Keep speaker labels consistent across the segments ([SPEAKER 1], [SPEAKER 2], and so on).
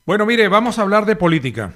[SPEAKER 1] Bueno, mire, vamos a hablar de política.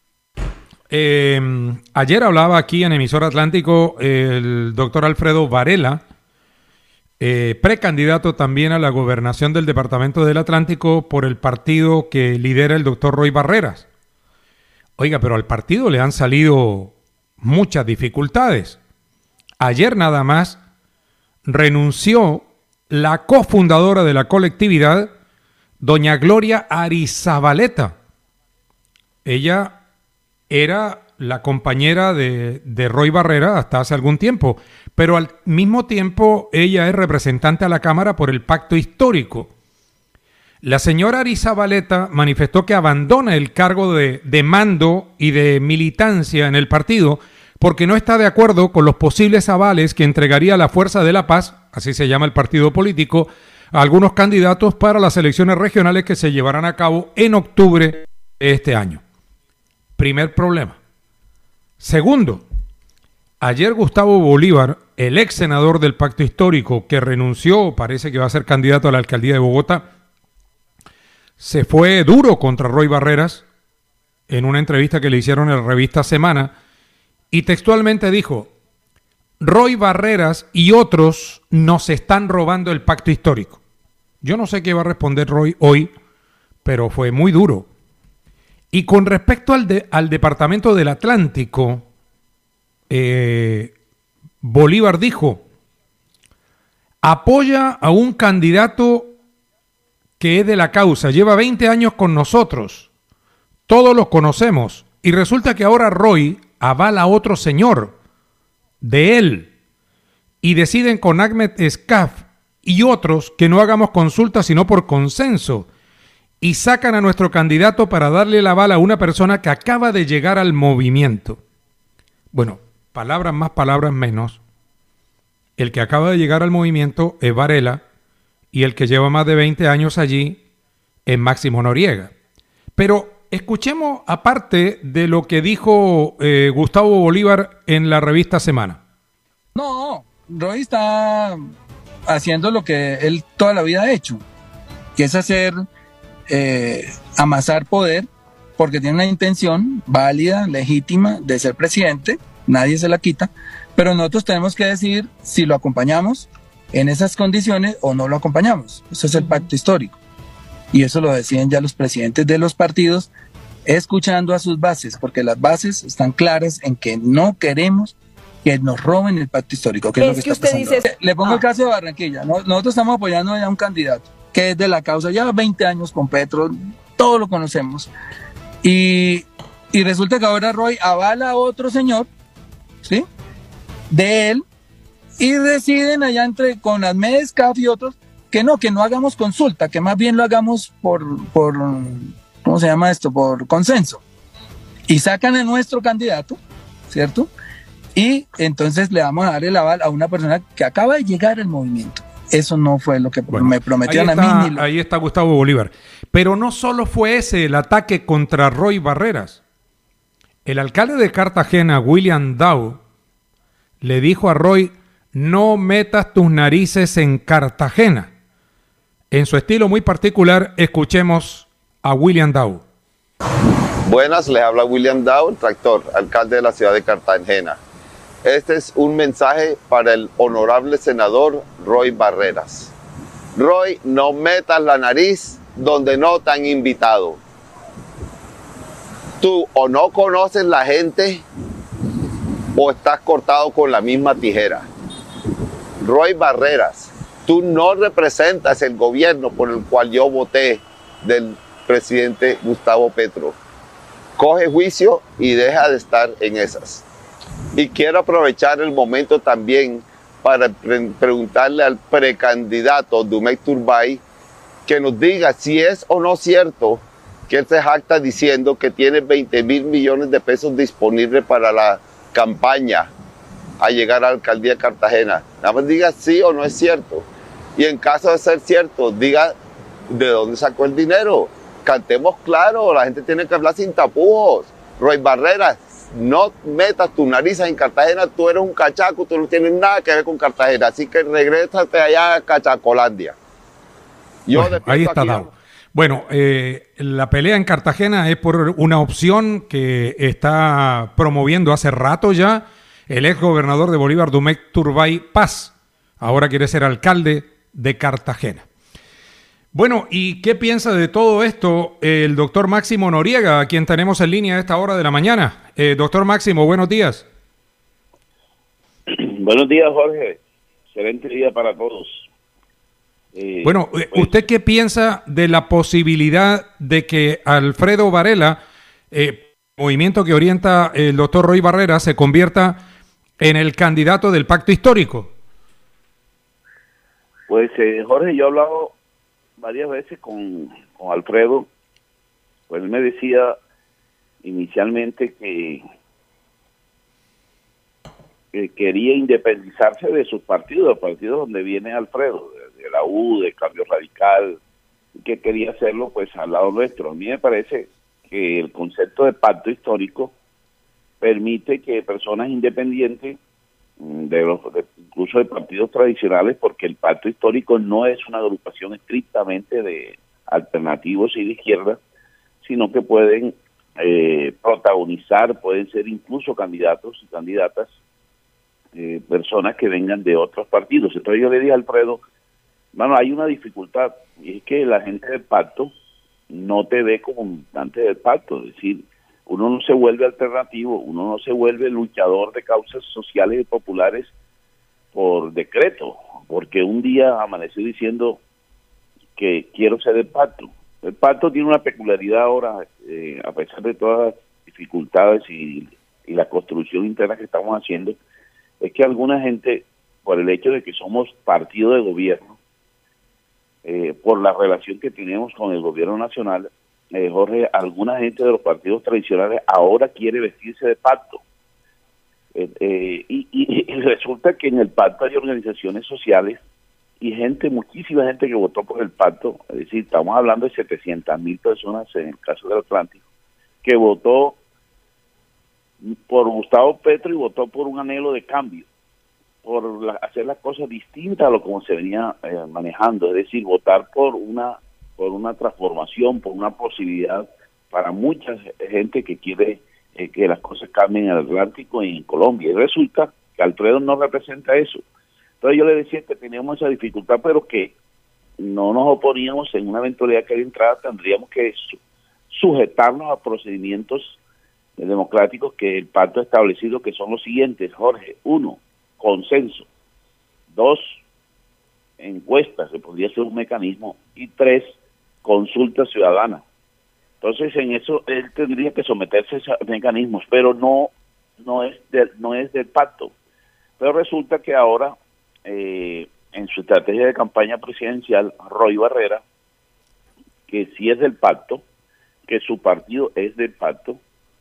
[SPEAKER 1] Ayer hablaba aquí en Emisora Atlántico el doctor Alfredo Varela, precandidato también a la gobernación del Departamento del Atlántico por el partido que lidera el doctor Roy Barreras. Oiga, pero al partido le han salido muchas dificultades. Ayer nada más renunció la cofundadora de la colectividad, doña Gloria Arizabaleta. Ella era la compañera de Roy Barreras hasta hace algún tiempo, pero al mismo tiempo ella es representante a la Cámara por el Pacto Histórico. La señora Arizabaleta manifestó que abandona el cargo de mando y de militancia en el partido porque no está de acuerdo con los posibles avales que entregaría la Fuerza de la Paz, así se llama el partido político, a algunos candidatos para las elecciones regionales que se llevarán a cabo en octubre de este año. Primer problema. Segundo, ayer Gustavo Bolívar, el ex senador del Pacto Histórico que renunció, parece que va a ser candidato a la alcaldía de Bogotá, se fue duro contra Roy Barreras en una entrevista que le hicieron en la revista Semana y textualmente dijo: Roy Barreras y otros nos están robando el Pacto Histórico. Yo no sé qué va a responder Roy hoy, pero fue muy duro. Y con respecto al Departamento del Atlántico, Bolívar dijo: apoya a un candidato que es de la causa, lleva 20 años con nosotros, todos los conocemos, y resulta que ahora Roy avala a otro señor de él, y deciden con Ahmed Escaf y otros que no hagamos consulta sino por consenso, y sacan a nuestro candidato para darle el aval a una persona que acaba de llegar al movimiento. Bueno, palabras más, palabras menos. El que acaba de llegar al movimiento es Varela y el que lleva más de 20 años allí es Máximo Noriega. Pero escuchemos aparte de lo que dijo Gustavo Bolívar en la revista Semana.
[SPEAKER 2] No, Roy está haciendo lo que él toda la vida ha hecho, que es amasar poder, porque tiene una intención válida, legítima de ser presidente, nadie se la quita, pero nosotros tenemos que decidir si lo acompañamos en esas condiciones o no lo acompañamos. Eso es el pacto histórico. Y eso lo deciden ya los presidentes de los partidos, escuchando a sus bases, porque las bases están claras en que no queremos que nos roben el pacto histórico, que es lo que está pasando. Le pongo el caso de Barranquilla. Nosotros estamos apoyando ya a un candidato que es de la causa, ya 20 años con Petro, todos lo conocemos. Y resulta que ahora Roy avala a otro señor, ¿sí?, de él, y deciden allá con Ahmed Escaf y otros que no hagamos consulta, que más bien lo hagamos por ¿cómo se llama esto?, por consenso. Y sacan a nuestro candidato, ¿cierto? Y entonces le vamos a dar el aval a una persona que acaba de llegar al movimiento. Eso no fue lo que me prometieron a mí.
[SPEAKER 1] Ahí está Gustavo Bolívar. Pero no solo fue ese el ataque contra Roy Barreras. El alcalde de Cartagena, William Dow, le dijo a Roy: no metas tus narices en Cartagena. En su estilo muy particular, escuchemos a William Dow.
[SPEAKER 3] Buenas, les habla William Dow, el tractor, alcalde de la ciudad de Cartagena. Este es un mensaje para el honorable senador Roy Barreras. Roy, no metas la nariz donde no te han invitado. Tú o no conoces la gente o estás cortado con la misma tijera. Roy Barreras, tú no representas el gobierno por el cual yo voté del presidente Gustavo Petro. Coge juicio y deja de estar en esas. Y quiero aprovechar el momento también para preguntarle al precandidato Dumec Turbay que nos diga si es o no cierto que él se jacta diciendo que tiene 20,000 millones de pesos disponibles para la campaña a llegar a la alcaldía de Cartagena. Nada más diga sí o no es cierto. Y en caso de ser cierto, diga de dónde sacó el dinero. Cantemos claro, la gente tiene que hablar sin tapujos. Roy Barreras, no metas tu nariz en Cartagena, tú eres un cachaco, tú no tienes nada que ver con Cartagena, así que regrésate allá a Cachacolandia.
[SPEAKER 1] Bueno, ahí está Dao. Bueno, la pelea en Cartagena es por una opción que está promoviendo hace rato ya el ex gobernador de Bolívar, Domecq Turbay Paz. Ahora quiere ser alcalde de Cartagena. Bueno, ¿y qué piensa de todo esto el doctor Máximo Noriega, a quien tenemos en línea a esta hora de la mañana? Doctor Máximo, buenos días.
[SPEAKER 4] Buenos días, Jorge. Excelente día para todos.
[SPEAKER 1] Bueno, ¿usted qué piensa de la posibilidad de que Alfredo Varela, movimiento que orienta el doctor Roy Barreras, se convierta en el candidato del pacto histórico?
[SPEAKER 4] Pues, Jorge, yo he hablado varias veces con Alfredo. Pues él me decía inicialmente que quería independizarse de sus partidos, los partidos donde viene Alfredo, de la U, de Cambio Radical, que quería hacerlo pues al lado nuestro. A mí me parece que el concepto de pacto histórico permite que personas independientes, incluso de partidos tradicionales, porque el pacto histórico no es una agrupación estrictamente de alternativos y de izquierda, sino que pueden protagonizar, pueden ser incluso candidatos y candidatas, personas que vengan de otros partidos. Entonces yo le dije a Alfredo, bueno, hay una dificultad, y es que la gente del pacto no te ve como militante del pacto, es decir, uno no se vuelve alternativo, uno no se vuelve luchador de causas sociales y populares por decreto, porque un día amaneció diciendo que quiero ser del pacto. El pacto tiene una peculiaridad ahora, a pesar de todas las dificultades y la construcción interna que estamos haciendo, es que alguna gente, por el hecho de que somos partido de gobierno, por la relación que tenemos con el gobierno nacional, Jorge, alguna gente de los partidos tradicionales ahora quiere vestirse de pacto. Y resulta que en el pacto hay organizaciones sociales y muchísima gente que votó por el pacto, es decir, estamos hablando de 700,000 personas en el caso del Atlántico, que votó por Gustavo Petro y votó por un anhelo de cambio, por hacer las cosas distintas a lo como se venía manejando, es decir, votar por una transformación, por una posibilidad para mucha gente que quiere que las cosas cambien en el Atlántico y en Colombia. Y resulta que Alfredo no representa eso. Entonces yo le decía que teníamos esa dificultad, pero que no nos oponíamos en una eventualidad que haya entrada, tendríamos que sujetarnos a procedimientos democráticos que el pacto ha establecido, que son los siguientes, Jorge. 1, consenso. 2, encuestas, se podría ser un mecanismo. Y 3, consulta ciudadana. Entonces en eso él tendría que someterse a esos mecanismos, pero no es del pacto. Pero resulta que ahora en su estrategia de campaña presidencial, Roy Barreras, que sí es del pacto, que su partido es del pacto,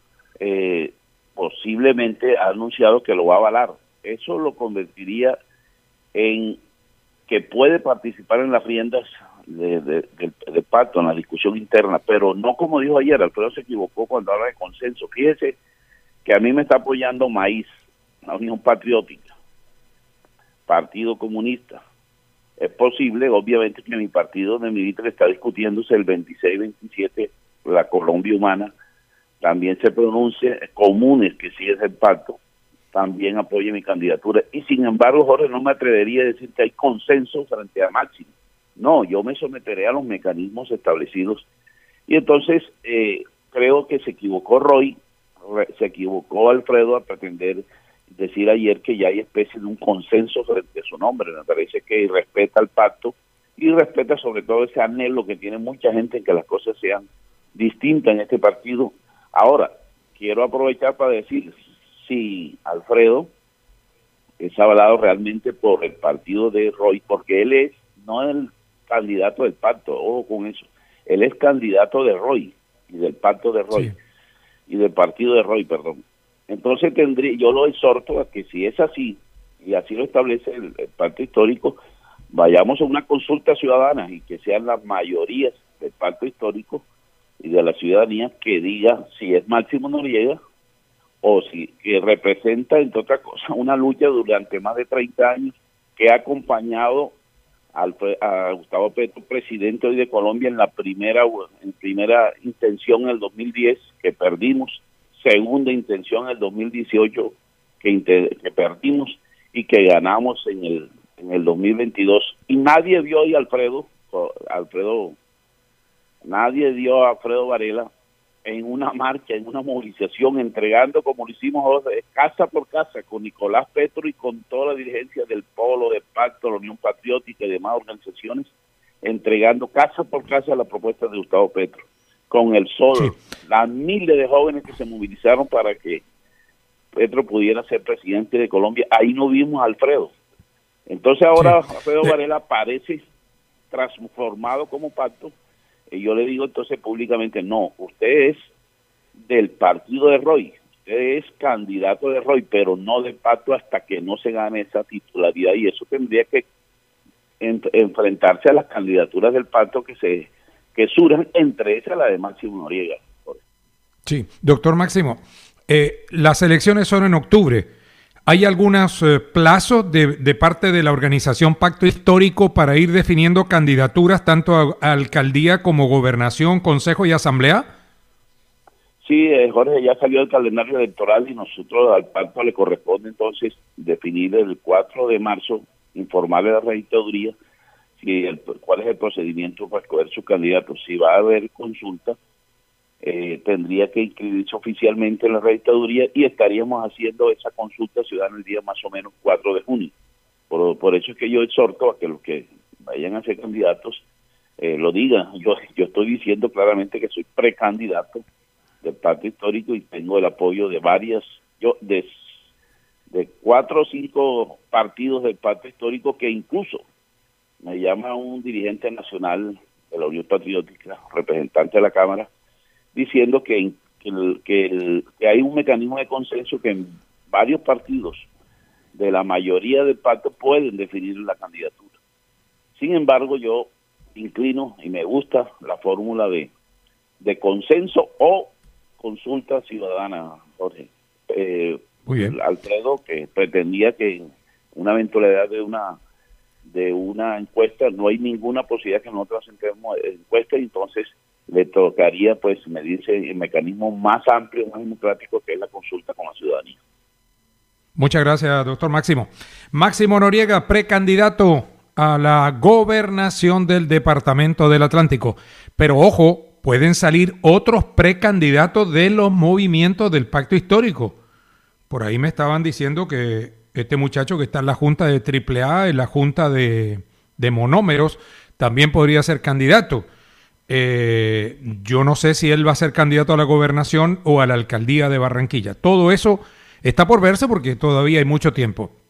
[SPEAKER 4] posiblemente ha anunciado que lo va a avalar. Eso lo convertiría en que puede participar en las riendas del pacto, en la discusión interna, pero no como dijo ayer. Alfredo se equivocó cuando habla de consenso. Fíjese que a mí me está apoyando Maíz, la Unión Patriótica, Partido Comunista. Es posible, obviamente, que mi partido donde milita, que está discutiéndose el 26-27, la Colombia Humana, también se pronuncie. Comunes, que sí es el pacto, también apoye mi candidatura. Y sin embargo, Jorge, no me atrevería a decir que hay consenso frente a Máximo. No, yo me someteré a los mecanismos establecidos. Y entonces creo que se equivocó Roy, se equivocó Alfredo a pretender decir ayer que ya hay especie de un consenso frente a su nombre. Me parece que respeta el pacto y respeta sobre todo ese anhelo que tiene mucha gente en que las cosas sean distintas en este partido. Ahora, quiero aprovechar para decir, si Alfredo es avalado realmente por el partido de Roy, porque él no es el candidato del pacto, ojo con eso, él es candidato de Roy y del pacto de Roy, sí, y del partido de Roy, perdón. Entonces yo lo exhorto a que si es así, y así lo establece el pacto histórico, vayamos a una consulta ciudadana y que sean las mayorías del pacto histórico y de la ciudadanía que diga si es Máximo Noriega o si que representa, entre otras cosas, una lucha durante más de 30 años que ha acompañado a Gustavo Petro, presidente hoy de Colombia, en primera intención en el 2010, que perdimos, segunda intención en el 2018, que perdimos, y que ganamos en el 2022. Y nadie vio hoy nadie dio a Alfredo Varela en una marcha, en una movilización, entregando, como lo hicimos casa por casa, con Nicolás Petro y con toda la dirigencia del Polo, del Pacto, la Unión Patriótica y demás organizaciones, entregando casa por casa la propuesta de Gustavo Petro, con el sol, sí, las miles de jóvenes que se movilizaron para que Petro pudiera ser presidente de Colombia. Ahí no vimos a Alfredo. Entonces ahora sí, Alfredo Varela parece transformado como pacto. Y yo le digo entonces públicamente, no, usted es del partido de Roy, usted es candidato de Roy, pero no de pacto hasta que no se gane esa titularidad, y eso tendría que enfrentarse a las candidaturas del pacto que surjan, entre esas la de Máximo Noriega.
[SPEAKER 1] Sí, doctor Máximo, las elecciones son en octubre. ¿Hay algunos plazos de parte de la organización Pacto Histórico para ir definiendo candidaturas tanto a alcaldía como gobernación, consejo y asamblea?
[SPEAKER 4] Sí, Jorge, ya salió el calendario electoral y nosotros al pacto le corresponde entonces definir el 4 de marzo, informarle a la registraduría cuál es el procedimiento para escoger su candidato. Si va a haber consulta, tendría que inscribirse oficialmente en la registraduría y estaríamos haciendo esa consulta ciudadana el día más o menos 4 de junio. Por eso es que yo exhorto a que los que vayan a ser candidatos lo digan. Yo estoy diciendo claramente que soy precandidato del Pacto Histórico y tengo el apoyo de de 4 o 5 partidos del Pacto Histórico, que incluso me llama un dirigente nacional de la Unión Patriótica, representante de la Cámara, diciendo que hay un mecanismo de consenso que en varios partidos de la mayoría del pacto pueden definir la candidatura. Sin embargo, yo inclino y me gusta la fórmula de consenso o consulta ciudadana, Jorge.
[SPEAKER 1] Muy bien.
[SPEAKER 4] Alfredo, que pretendía que una eventualidad de una encuesta, no hay ninguna posibilidad que nosotros entremos en encuesta, y entonces le tocaría pues medirse el mecanismo más amplio, más democrático, que es la consulta con la ciudadanía.
[SPEAKER 1] Muchas gracias, doctor Máximo. Máximo Noriega, precandidato a la gobernación del Departamento del Atlántico. Pero ojo, pueden salir otros precandidatos de los movimientos del Pacto Histórico. Por ahí me estaban diciendo que este muchacho que está en la Junta de AAA, en la Junta de Monómeros, también podría ser candidato. Yo no sé si él va a ser candidato a la gobernación o a la alcaldía de Barranquilla. Todo eso está por verse porque todavía hay mucho tiempo.